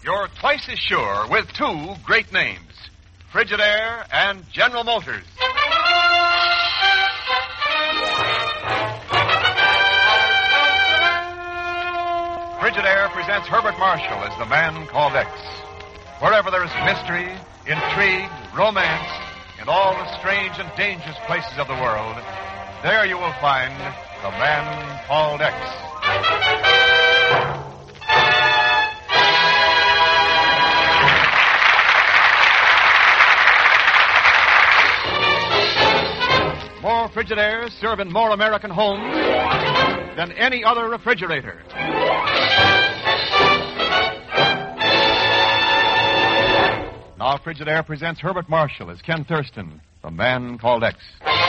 You're twice as sure with two great names, Frigidaire and General Motors. Frigidaire presents Herbert Marshall as the man called X. Wherever there is mystery, intrigue, romance, in all the strange and dangerous places of the world, there you will find the man called X. More Frigidaires serve in more American homes than any other refrigerator. Now Frigidaire presents Herbert Marshall as Ken Thurston, the man called X.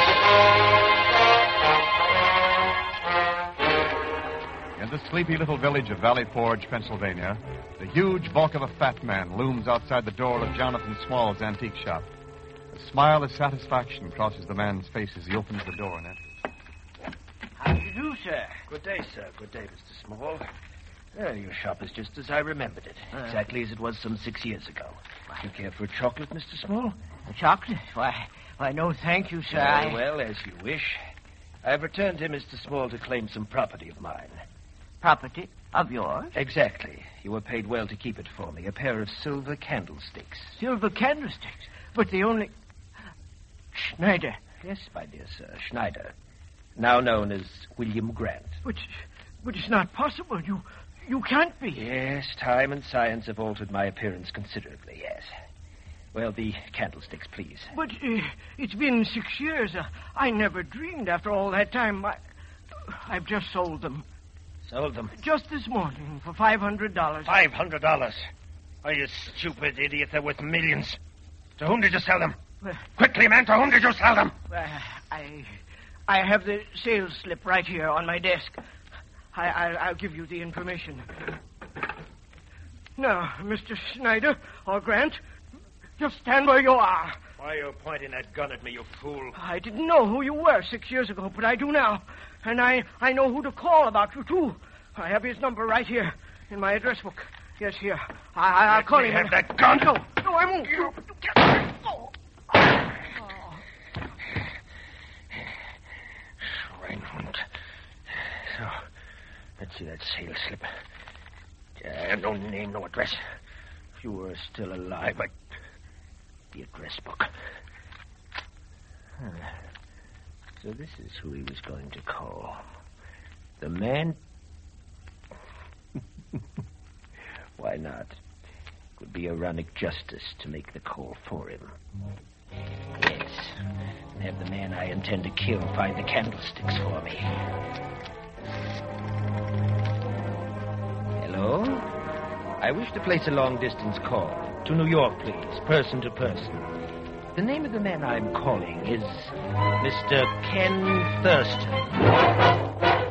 In the sleepy little village of Valley Forge, Pennsylvania, the huge bulk of a fat man looms outside the door of Jonathan Small's antique shop. A smile of satisfaction crosses the man's face as he opens the door and enters. How do you do, sir? Good day, sir. Good day, Mr. Small. Well, your shop is just as I remembered it. Exactly as it was some 6 years ago. You care for a chocolate, Mr. Small? A chocolate? Why, no, thank you, sir. Very well, as you wish. I've returned here, Mr. Small, to claim some property of mine. Property of yours? Exactly. You were paid well to keep it for me. A pair of silver candlesticks. Silver candlesticks? But the only... Schneider. Yes, my dear sir, Schneider. Now known as William Grant. But it's not possible. You can't be. Yes, time and science have altered my appearance considerably, yes. Well, the candlesticks, please. But it's been 6 years. I never dreamed after all that time. I've just sold them. Sold them? Just this morning for $500. $500? Are you stupid idiot? They're worth millions. To whom did you sell them? Quickly, man, to whom did you sell them? I have the sales slip right here on my desk. I'll give you the information. Now, Mr. Schneider or Grant, just stand where you are. Why are you pointing that gun at me, you fool? I didn't know who you were 6 years ago, but I do now. And I know who to call about you, too. I have his number right here in my address book. Yes, here. I'll call him. Have that gun? No, I won't. You Reinhold. So, let's see that sales slip. No name, no address. If you were still alive, the address book. So this is who he was going to call. The man... Why not? It would be ironic justice to make the call for him. Yes. And have the man I intend to kill find the candlesticks for me. Hello? I wish to place a long-distance call. To New York, please. Person to person. The name of the man I'm calling is Mr. Ken Thurston.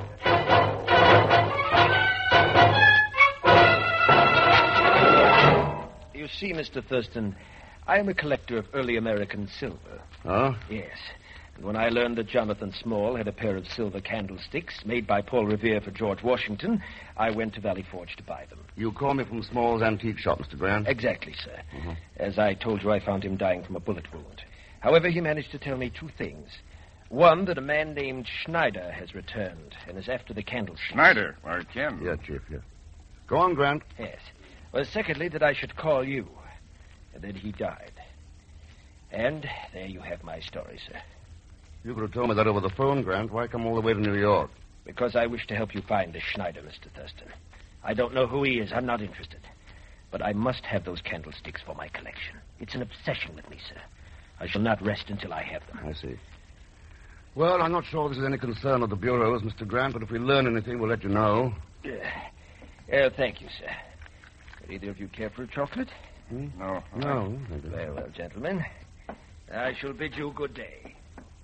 You see, Mr. Thurston, I am a collector of early American silver. Oh? Yes. And when I learned that Jonathan Small had a pair of silver candlesticks made by Paul Revere for George Washington, I went to Valley Forge to buy them. You call me from Small's antique shop, Mr. Grant? Exactly, sir. Mm-hmm. As I told you, I found him dying from a bullet wound. However, he managed to tell me two things. One, that a man named Schneider has returned and is after the candlesticks. Schneider, or Ken? Yeah, Chief, yeah. Go on, Grant. Yes. Well, secondly, that I should call you. And that he died. And there you have my story, sir. You could have told me that over the phone, Grant. Why come all the way to New York? Because I wish to help you find this Schneider, Mr. Thurston. I don't know who he is. I'm not interested. But I must have those candlesticks for my collection. It's an obsession with me, sir. I shall not rest until I have them. I see. Well, I'm not sure this is any concern of the bureaus, Mr. Grant, but if we learn anything, we'll let you know. Thank you, sir. Would either of you care for a chocolate? No. No. Very well, gentlemen. I shall bid you good day.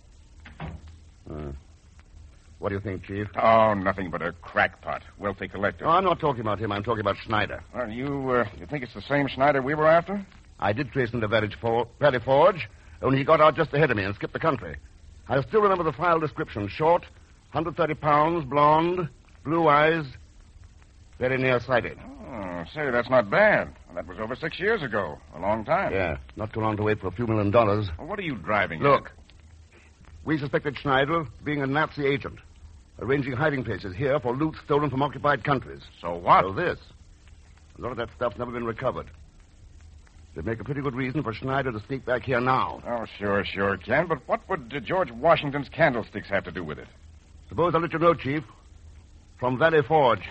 What do you think, Chief? Oh, nothing but a crackpot. Wealthy collector. Oh, I'm not talking about him. I'm talking about Schneider. Well, you think it's the same Schneider we were after? I did trace him to Valley Forge, only he got out just ahead of me and skipped the country. I still remember the file description. Short, 130 pounds, blonde, blue eyes. Very nearsighted. Oh, say, that's not bad. That was over 6 years ago. A long time. Yeah, not too long to wait for a few $1 million. Well, what are you driving Look, at? we suspected Schneider of being a Nazi agent, arranging hiding places here for loot stolen from occupied countries. So what? So this. A lot of that stuff's never been recovered. It'd make a pretty good reason for Schneider to sneak back here now. Oh, sure, Ken. But what would George Washington's candlesticks have to do with it? Suppose I'll let you know, Chief. From Valley Forge.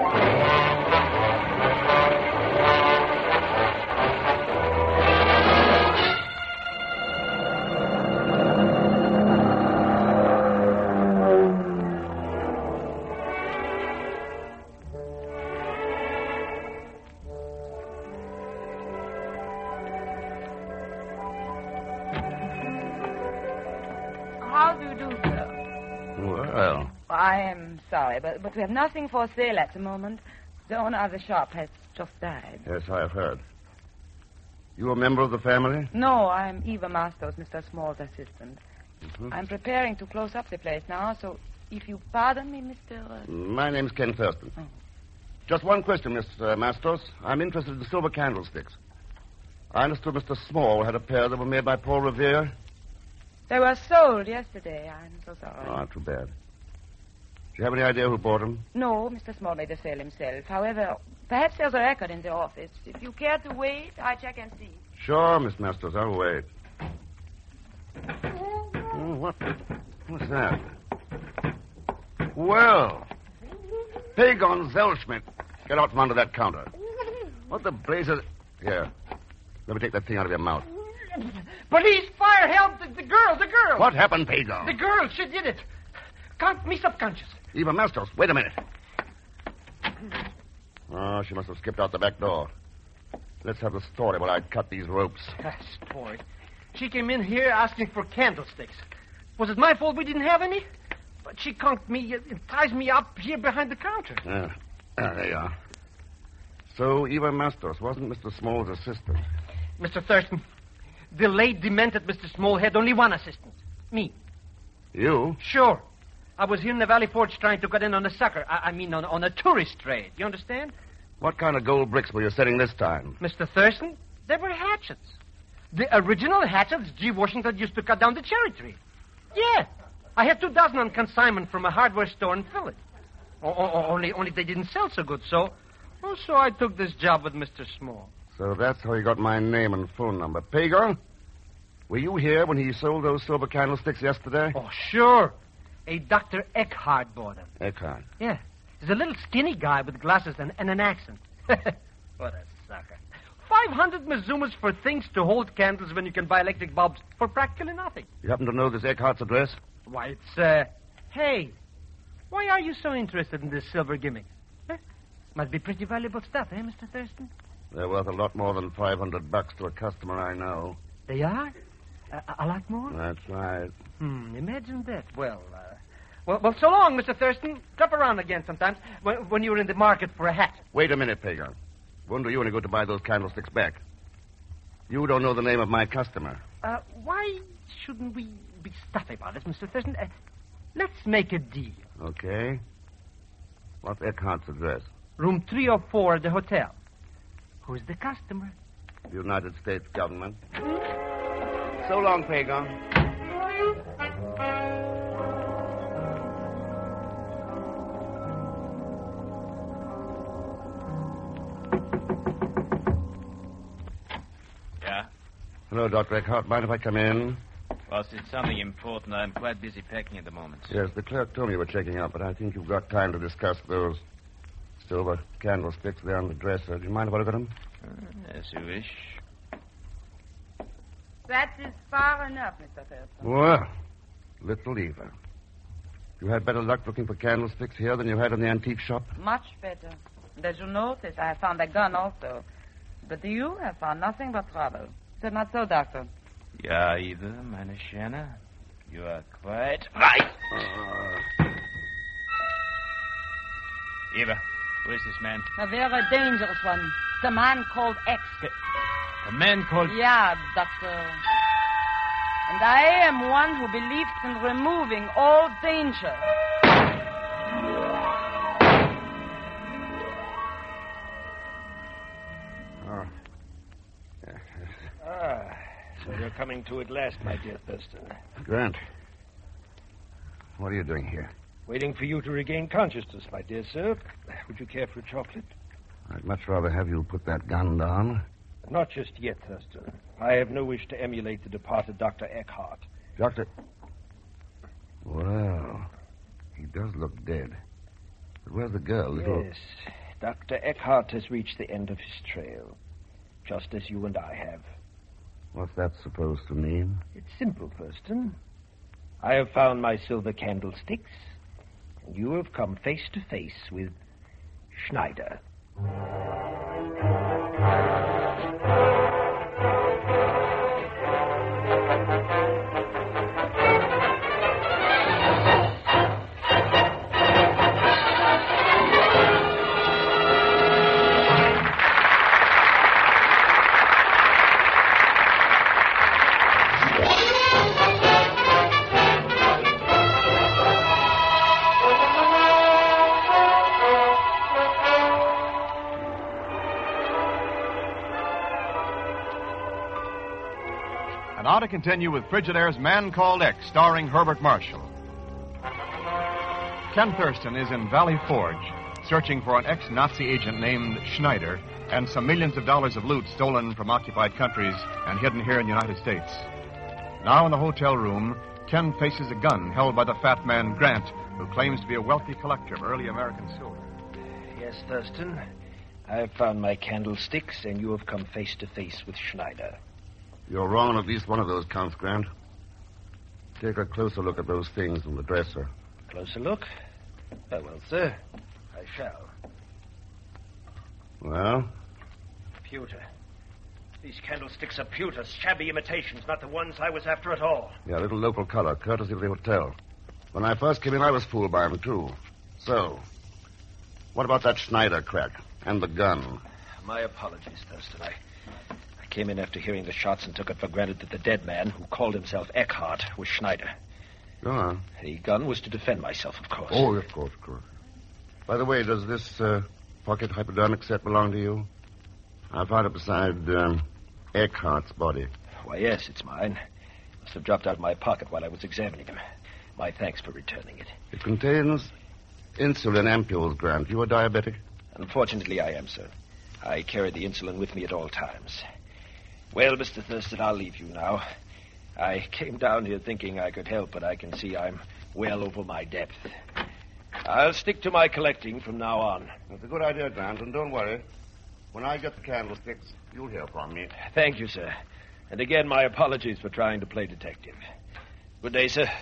How do you do, sir? Well, I am sorry, but we have nothing for sale at the moment. The owner of the shop has just died. yes, I've heard. You a member of the family? No, I'm Eva Masters, Mr. Small's assistant. Mm-hmm. I'm preparing to close up the place now, so if you pardon me, Mr. My name's Ken Thurston. Oh. Just one question, Miss Mastos. I'm interested in silver candlesticks. I understood Mr. Small had a pair that were made by Paul Revere. They were sold yesterday. I'm so sorry. Oh, too bad. Do you have any idea who bought them? No, Mr. Small made the sale himself. However, perhaps there's a record in the office. If you care to wait, I'll check and see. Sure, Miss Mastos. I'll wait. Oh, what's that? Well, Pagon Zellschmidt. Get out from under that counter. What the blazes... Here. Let me take that thing out of your mouth. Police, fire, help, the girl. What happened, Pagon? The girl, she did it. Count me subconscious. Eva Mastos, wait a minute. Oh, she must have skipped out the back door. Let's have the story while I cut these ropes. Story. She came in here asking for candlesticks. Was it my fault we didn't have any? But she conked me and ties me up here behind the counter. There you are. So Eva Mastos wasn't Mr. Small's assistant. Mr. Thurston, the late demented Mr. Small had only one assistant. Me. You? Sure. I was here in the Valley Forge trying to get in on a sucker. I mean, on a tourist trade. You understand? What kind of gold bricks were you setting this time? Mr. Thurston, they were hatchets. The original hatchets G. Washington used to cut down the cherry tree. Yeah. I had 2 dozen on consignment from a hardware store in Philly. Only they didn't sell so good, so I took this job with Mr. Small. So that's how you got my name and phone number. Pagon, were you here when he sold those silver candlesticks yesterday? Oh, sure. A Dr. Eckhart bought them. Eckhart. Yeah. He's a little skinny guy with glasses and an accent. What a sucker. 500 Mizumas for things to hold candles when you can buy electric bulbs for practically nothing. You happen to know this Eckhart's address? Why, it's, hey, why are you so interested in this silver gimmick? Huh? Must be pretty valuable stuff, eh, Mr. Thurston? They're worth a lot more than $500 to a customer I know. They are? A lot more? That's right. Imagine that. Well, so long, Mr. Thurston. Drop around again sometimes when you're in the market for a hat. Wait a minute, Pagon. Wouldn't do you any good to buy those candlesticks back. You don't know the name of my customer. Why shouldn't we be stuffy about this, Mr. Thurston? Let's make a deal. Okay. What's Eckhart's address? Room 304 at the hotel. Who's the customer? The United States government. So long, Pagon. Yeah? Hello, Dr. Eckhart. Mind if I come in? Boss, it's something important. I'm quite busy packing at the moment. Yes, the clerk told me you were checking out, but I think you've got time to discuss those silver candlesticks there on the dresser. Do you mind if I look at them? As you wish. That is far enough, Mr. Thurston. Well, little Eva. You had better luck looking for candlesticks here than you had in the antique shop? Much better. And as you notice, I have found a gun also. But you have found nothing but trouble. Is it not so, Doctor? Ja, Eva, meine Schöne. You are quite right. Eva, who is this man? A very dangerous one. It's a man called X. A man called... Yeah, Doctor. And I am one who believes in removing all danger. We're coming to it last, my dear Thurston. Grant, what are you doing here? Waiting for you to regain consciousness, my dear sir. Would you care for a chocolate? I'd much rather have you put that gun down. Not just yet, Thurston. I have no wish to emulate the departed Dr. Eckhart. Doctor? Well, he does look dead. But where's the girl? Yes, Dr. Eckhart has reached the end of his trail, just as you and I have. What's that supposed to mean? It's simple, Thurston. I have found my silver candlesticks, and you have come face to face with Schneider. And now to continue with Frigidaire's Man Called X, starring Herbert Marshall. Ken Thurston is in Valley Forge, searching for an ex-Nazi agent named Schneider and some millions of dollars of loot stolen from occupied countries and hidden here in the United States. Now in the hotel room, Ken faces a gun held by the fat man Grant, who claims to be a wealthy collector of early American silver. Yes, Thurston. I have found my candlesticks, and you have come face to face with Schneider. You're wrong on at least one of those counts, Grant. Take a closer look at those things on the dresser. Closer look? Very well, sir. I shall. Well? Pewter. These candlesticks are pewter, shabby imitations, not the ones I was after at all. Yeah, a little local color, courtesy of the hotel. When I first came in, I was fooled by him, too. So, what about that Schneider crack and the gun? My apologies, Thurston. I came in after hearing the shots and took it for granted that the dead man, who called himself Eckhart, was Schneider. Go on. The gun was to defend myself, of course. Oh, of course. By the way, does this pocket hypodermic set belong to you? I found it beside Eckhart's body. Why, yes, it's mine. Must have dropped out of my pocket while I was examining him. My thanks for returning it. It contains insulin ampules, Grant. You a diabetic? Unfortunately, I am, sir. I carry the insulin with me at all times. Well, Mr. Thurston, I'll leave you now. I came down here thinking I could help, but I can see I'm well over my depth. I'll stick to my collecting from now on. That's a good idea, Grant, and don't worry. When I get the candlesticks, you'll hear from me. Thank you, sir. And again, my apologies for trying to play detective. Good day, sir.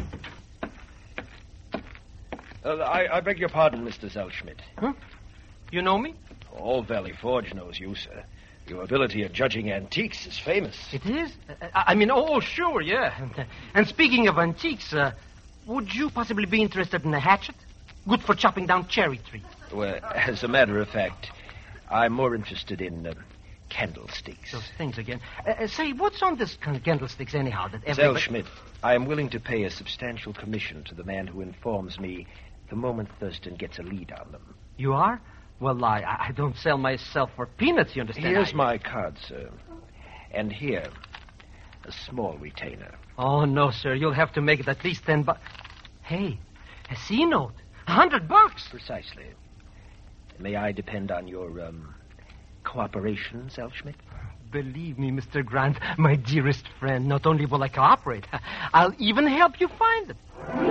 I beg your pardon, Mr. Zellschmidt. Huh? You know me? All Valley Forge knows you, sir. Your ability at judging antiques is famous. It is? Sure, yeah. And speaking of antiques, would you possibly be interested in a hatchet? Good for chopping down cherry trees. Well, as a matter of fact, I'm more interested in candlesticks. Those things again. Say, what's on this candlesticks anyhow? That everybody... Zellschmidt, I am willing to pay a substantial commission to the man who informs me the moment Thurston gets a lead on them. You are? Well, I don't sell myself for peanuts, you understand? Here's my card, sir. And here, a small retainer. Oh, no, sir. You'll have to make it at least $10. Hey, a C note. $100. Precisely. May I depend on your, cooperation, Zellschmidt? Believe me, Mr. Grant, my dearest friend, not only will I cooperate, I'll even help you find them.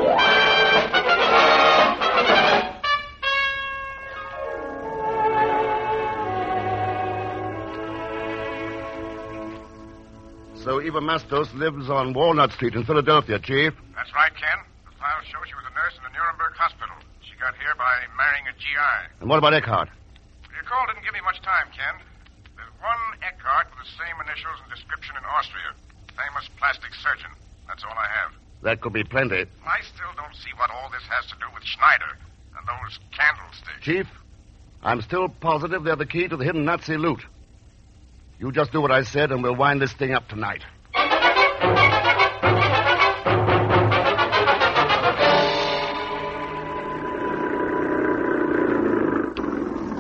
So Eva Mastos lives on Walnut Street in Philadelphia, Chief. That's right, Ken. The files show she was a nurse in the Nuremberg hospital. She got here by marrying a GI. And what about Eckhart? Your call didn't give me much time, Ken. There's one Eckhart with the same initials and description in Austria. Famous plastic surgeon. That's all I have. That could be plenty. I still don't see what all this has to do with Schneider and those candlesticks. Chief, I'm still positive they're the key to the hidden Nazi loot. You just do what I said, and we'll wind this thing up tonight.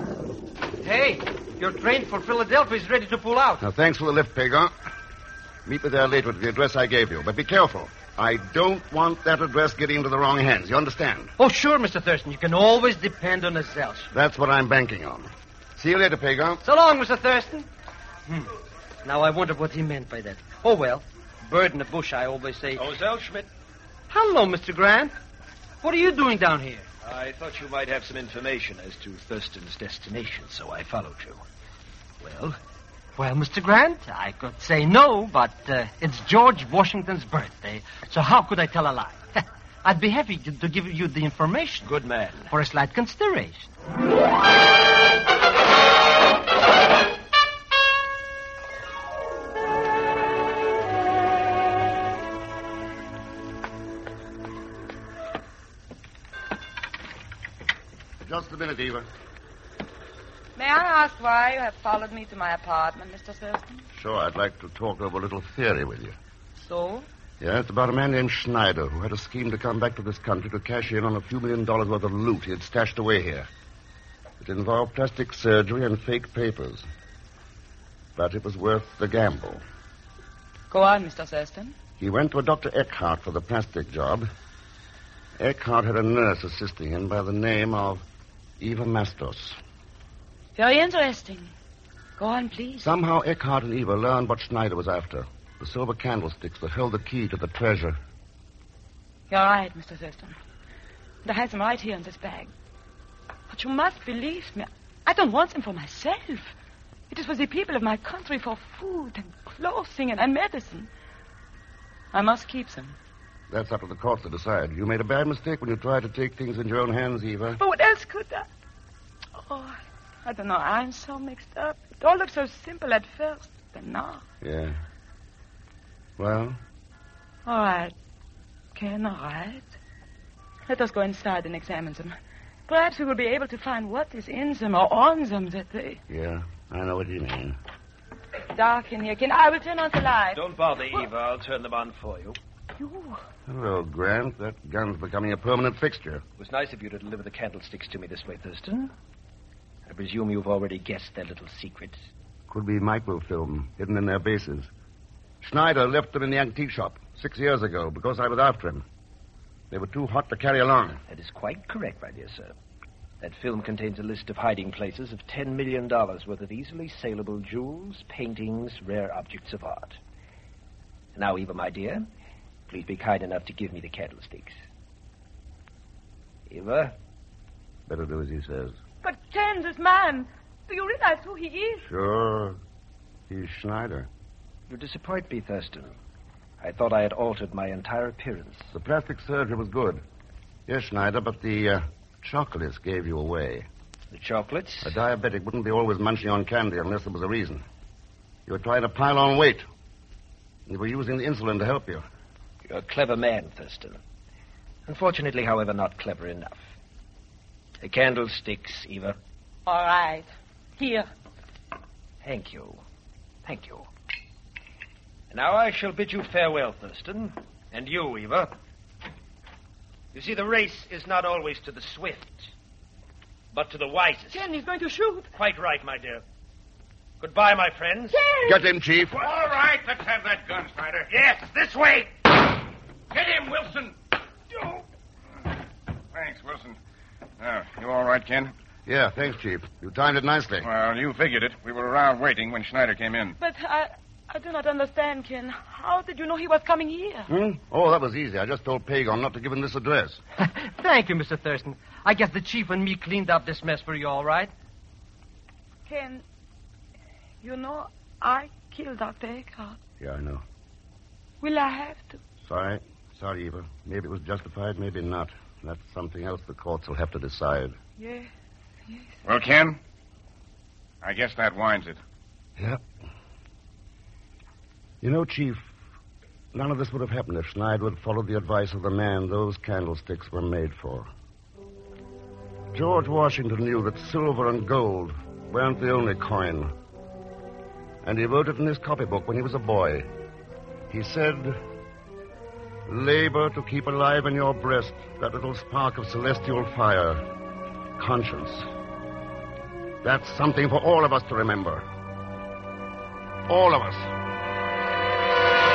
Hey, your train for Philadelphia is ready to pull out. Now, thanks for the lift, Pig, huh? Meet me there later at the address I gave you. But be careful. I don't want that address getting into the wrong hands. You understand? Oh, sure, Mr. Thurston. You can always depend on a Zellschmidt. That's what I'm banking on. See you later, Pagon. So long, Mr. Thurston. Now, I wonder what he meant by that. Oh, well, bird in the bush, I always say. Oh, Zellschmidt. Hello, Mr. Grant. What are you doing down here? I thought you might have some information as to Thurston's destination, so I followed you. Well? Well, Mr. Grant, I could say no, but it's George Washington's birthday, so how could I tell a lie? I'd be happy to give you the information. Good man. For a slight consideration. Just a minute, Eva. May I ask why you have followed me to my apartment, Mr. Thurston? Sure, I'd like to talk over a little theory with you. So? Yeah, it's about a man named Schneider who had a scheme to come back to this country to cash in on a few $1 million worth of loot he had stashed away here. It involved plastic surgery and fake papers. But it was worth the gamble. Go on, Mr. Thurston. He went to a Dr. Eckhart for the plastic job. Eckhart had a nurse assisting him by the name of Eva Mastos. Very interesting. Go on, please. Somehow Eckhart and Eva learned what Schneider was after. The silver candlesticks that held the key to the treasure. You're right, Mr. Thurston. And I have them right here in this bag. But you must believe me. I don't want them for myself. It is for the people of my country for food and clothing and medicine. I must keep them. That's up to the courts to decide. You made a bad mistake when you tried to take things into your own hands, Eva. But what else could I? Oh, I don't know. I'm so mixed up. It all looked so simple at first, but now. Yeah. Well? All right. Ken, all right. Let us go inside and examine them. Perhaps we will be able to find what is in them or on them that they... Yeah, I know what you mean. Dark in here, Ken. I will turn on the light. Don't bother, Eva. I'll turn them on for you. You... Hello, Grant. That gun's becoming a permanent fixture. It was nice of you to deliver the candlesticks to me this way, Thurston. I presume you've already guessed their little secret. Could be microfilm hidden in their bases. Schneider left them in the antique shop 6 years ago because I was after him. They were too hot to carry along. That is quite correct, my dear sir. That film contains a list of hiding places of $10 million worth of easily saleable jewels, paintings, rare objects of art. Now, Eva, my dear, please be kind enough to give me the candlesticks. Eva? Better do as he says. But Ken, this man, do you realize who he is? Sure. He's Schneider. You disappoint me, Thurston. I thought I had altered my entire appearance. The plastic surgery was good. Yes, Schneider, but the chocolates gave you away. The chocolates? A diabetic wouldn't be always munching on candy unless there was a reason. You were trying to pile on weight. You were using the insulin to help you. You're a clever man, Thurston. Unfortunately, however, not clever enough. The candlesticks, Eva. All right. Here. Thank you. Thank you. Now I shall bid you farewell, Thurston. And you, Eva. You see, the race is not always to the swift, but to the wisest. Ken, he's going to shoot. Quite right, my dear. Goodbye, my friends. Ken! Get him, Chief. All right, let's have that gun, Schneider. Yes, this way. Get him, Wilson. Thanks, Wilson. Now, you all right, Ken? Yeah, thanks, Chief. You timed it nicely. Well, you figured it. We were around waiting when Schneider came in. But I do not understand, Ken. How did you know he was coming here? Oh, that was easy. I just told Pagon not to give him this address. Thank you, Mr. Thurston. I guess the chief and me cleaned up this mess for you, all right? Ken, you know, I killed Dr. Eckhart. Yeah, I know. Will I have to? Sorry, Eva. Maybe it was justified, maybe not. That's something else the courts will have to decide. Yes. Well, Ken, I guess that winds it. Yeah. You know, Chief, none of this would have happened if Schneider had followed the advice of the man those candlesticks were made for. George Washington knew that silver and gold weren't the only coin. And he wrote it in his copybook when he was a boy. He said, "Labor to keep alive in your breast that little spark of celestial fire, conscience." That's something for all of us to remember. All of us.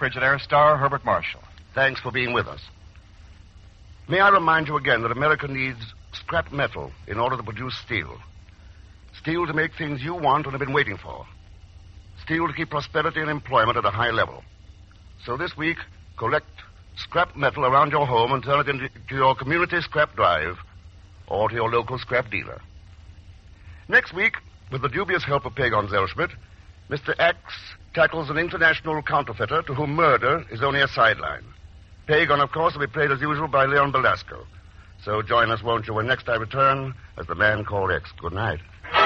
Frigidaire star Herbert Marshall. Thanks for being with us. May I remind you again that America needs scrap metal in order to produce steel. Steel to make things you want and have been waiting for. Steel to keep prosperity and employment at a high level. So this week, collect scrap metal around your home and turn it into your community scrap drive or to your local scrap dealer. Next week, with the dubious help of Pagon Zellschmidt, Mr. X tackles an international counterfeiter to whom murder is only a sideline. Pagon, of course, will be played as usual by Leon Belasco. So join us, won't you, when next I return as the Man Called X. Good night.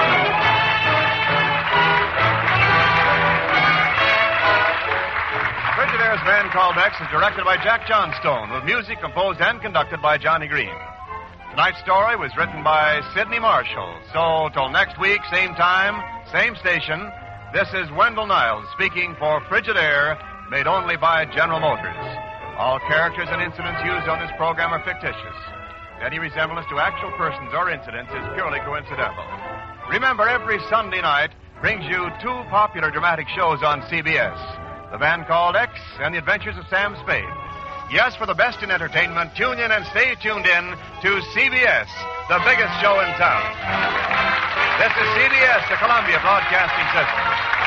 Frigidaire's Man Called X is directed by Jack Johnstone, with music composed and conducted by Johnny Green. Tonight's story was written by Sidney Marshall. So, till next week, same time, same station, this is Wendell Niles speaking for Frigidaire, made only by General Motors. All characters and incidents used on this program are fictitious. Any resemblance to actual persons or incidents is purely coincidental. Remember, every Sunday night brings you two popular dramatic shows on CBS, The Man Called X and The Adventures of Sam Spade. Yes, for the best in entertainment, tune in and stay tuned in to CBS, the biggest show in town. This is CBS, the Columbia Broadcasting System.